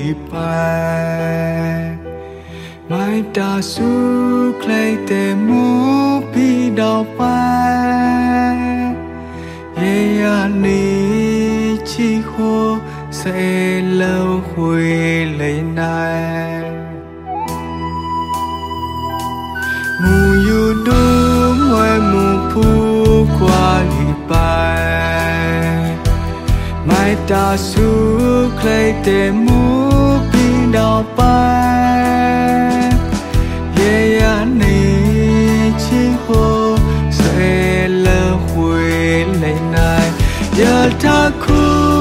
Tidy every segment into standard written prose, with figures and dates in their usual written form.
pai mai ta su clay te mu pi đào pai ye ya ni chi ho sẽ lâu hồi lấy này mù yu du ngoài mù phu qua đi bay mai ta su clay te mu pi đào bay ye ya ni chi ho sẽ lâu hồi lấy này giờ ta khu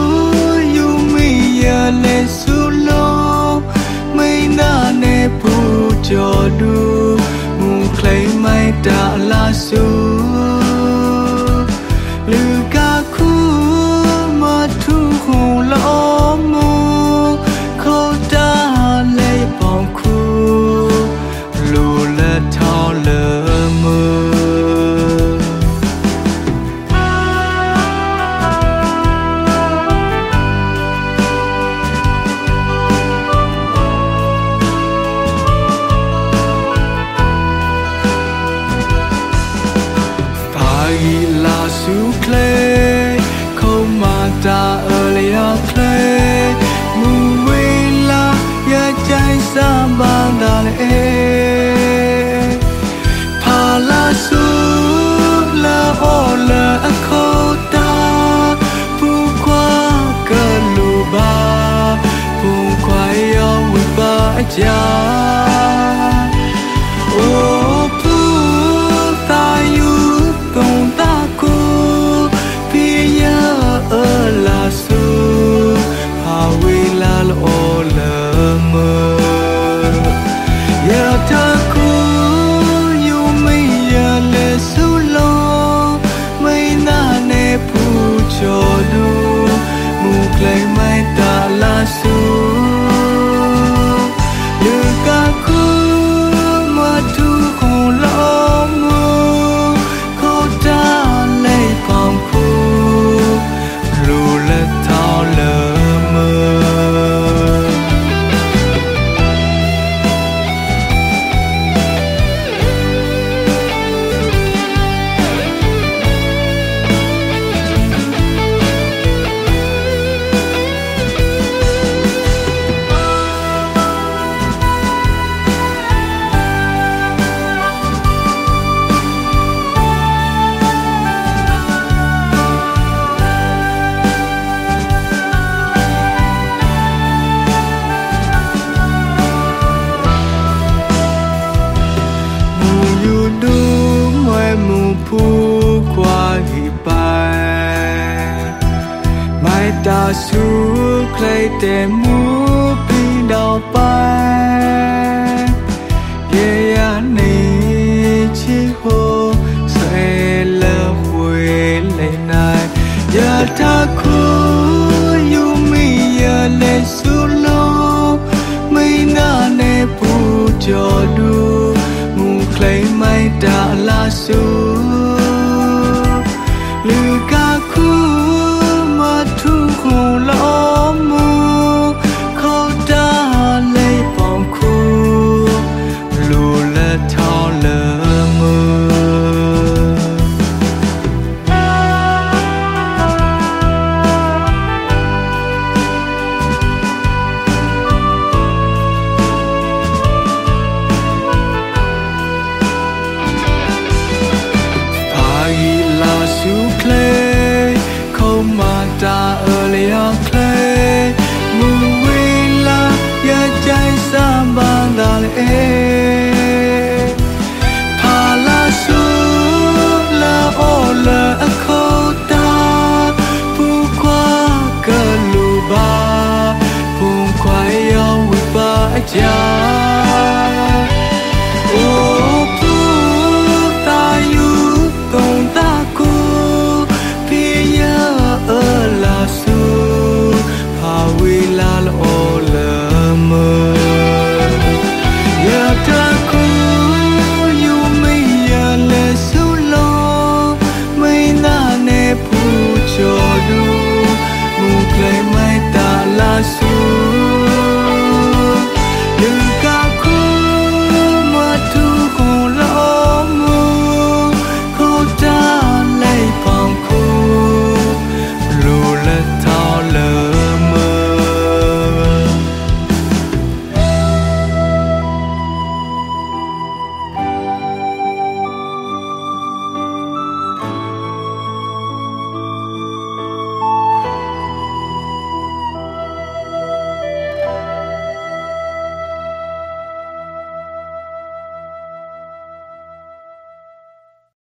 le sulo mai na ne pu cho du mu clay mai ta la su lu ka khu ma thu hu lo mu ko ta le pong khu lu le thao le mu clay không mà ta ở lại clay mù quê la ya trái sa bang đà lệ pa la su la o la khô ta pu qua cơn lù ba pu qua yêu ba cha clay mai ta la su lu ka khu ma thu khu lo mu ko ta lay pong khu lu le thao le mơ pu qua hi pai mai ta su clay te mu pi đào pai ye ya ni chi ho sẽ lơ hồi lấy này giờ ta khu yu mi ya le su lo mai na ne pu cho